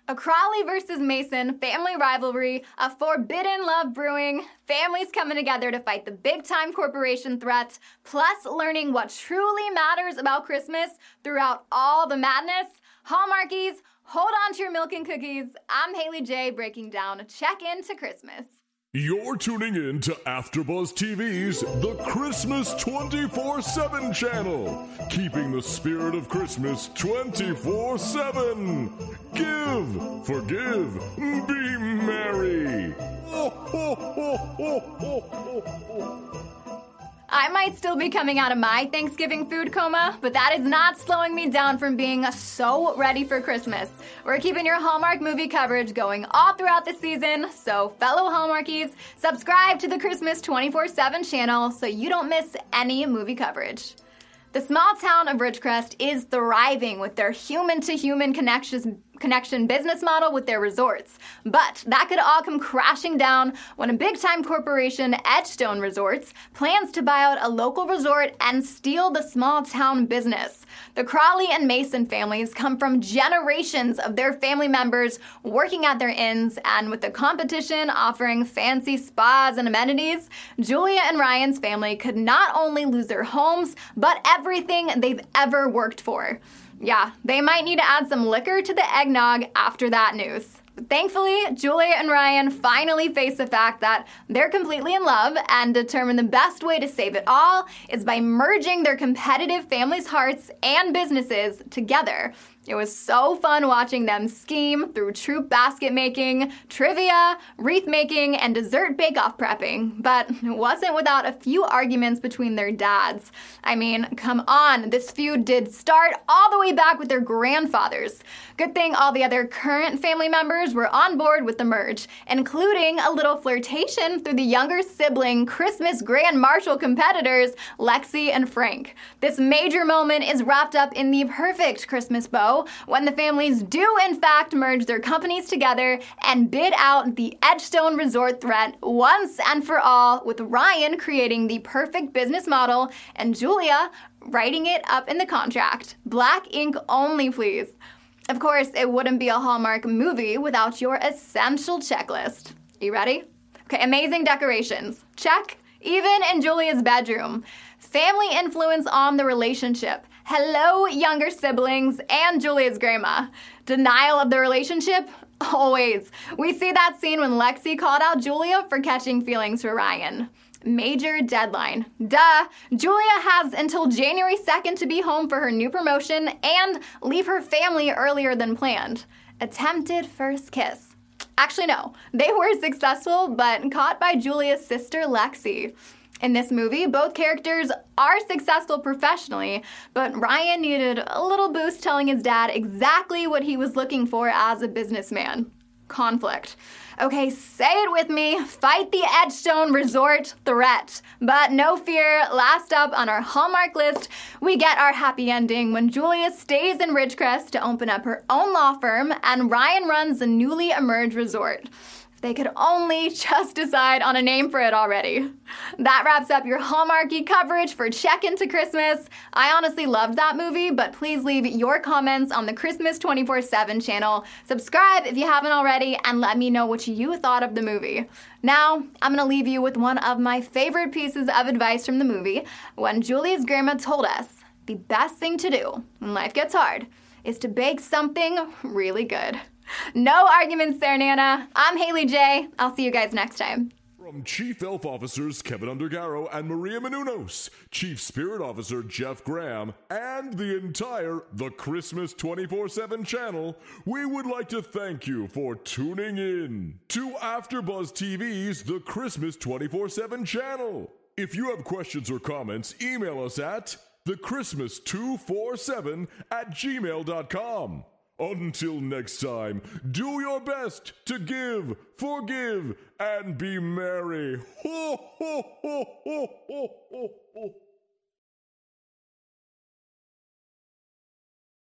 A Crawley versus Mason family rivalry, a forbidden love brewing, families coming together to fight the big-time corporation threat, plus learning what truly matters about Christmas throughout all the madness. Hallmarkies, hold on to your milk and cookies. I'm Haley J, breaking down Check Into Christmas. You're tuning in to AfterBuzz TV's The Christmas 24/7 channel, keeping the spirit of Christmas 24/7. Give, forgive, be merry. I might still be coming out of my Thanksgiving food coma, but that is not slowing me down from being so ready for Christmas. We're keeping your Hallmark movie coverage going all throughout the season, so fellow Hallmarkies, subscribe to the Christmas 24/7 channel so you don't miss any movie coverage. The small town of Ridgecrest is thriving with their human-to-human connection business model with their resorts. But that could all come crashing down when a big-time corporation, Edgestone Resorts, plans to buy out a local resort and steal the small town business. The Crawley and Mason families come from generations of their family members working at their inns, and with the competition offering fancy spas and amenities, Julia and Ryan's family could not only lose their homes, but everything they've ever worked for. Yeah, they might need to add some liquor to the eggnog after that news. But thankfully, Julia and Ryan finally face the fact that they're completely in love and determine the best way to save it all is by merging their competitive families' hearts and businesses together. It was so fun watching them scheme through troop basket making, trivia, wreath making, and dessert bake-off prepping. But it wasn't without a few arguments between their dads. I mean, come on, this feud did start all the way back with their grandfathers. Good thing all the other current family members were on board with the merge, including a little flirtation through the younger sibling Christmas Grand Marshal competitors, Lexi and Frank. This major moment is wrapped up in the perfect Christmas bow when the families do in fact merge their companies together and bid out the Edgestone Resort threat once and for all, with Ryan creating the perfect business model and Julia writing it up in the contract. Black ink only, please. Of course, it wouldn't be a Hallmark movie without your essential checklist. You ready? Okay, amazing decorations. Check. Even in Julia's bedroom. Family influence on the relationship. Hello, younger siblings and Julia's grandma. Denial of the relationship? Always. We see that scene when Lexi called out Julia for catching feelings for Ryan. Major deadline. Duh! Julia has until January 2nd to be home for her new promotion and leave her family earlier than planned. Attempted first kiss. Actually, no. They were successful, but caught by Julia's sister, Lexi. In this movie, both characters are successful professionally, but Ryan needed a little boost telling his dad exactly what he was looking for as a businessman. Conflict. Okay, say it with me. Fight the Edgestone Resort threat. But no fear, last up on our Hallmark list, we get our happy ending when Julia stays in Ridgecrest to open up her own law firm and Ryan runs the newly emerged resort. They could only just decide on a name for it already. That wraps up your Hallmarky coverage for Check Into Christmas. I honestly loved that movie, but please leave your comments on the Christmas 24/7 channel. Subscribe if you haven't already, and let me know what you thought of the movie. Now, I'm gonna leave you with one of my favorite pieces of advice from the movie, when Julia's grandma told us the best thing to do when life gets hard is to bake something really good. No arguments there, Nana. I'm Haley J. I'll see you guys next time. From Chief Elf Officers Kevin Undergaro and Maria Menounos, Chief Spirit Officer Jeff Graham, and the entire The Christmas 24/7 channel, we would like to thank you for tuning in to AfterBuzz TV's The Christmas 24/7 channel. If you have questions or comments, email us at thechristmas247@gmail.com. Until next time, do your best to give, forgive, and be merry. Ho, ho, ho, ho, ho, ho, ho.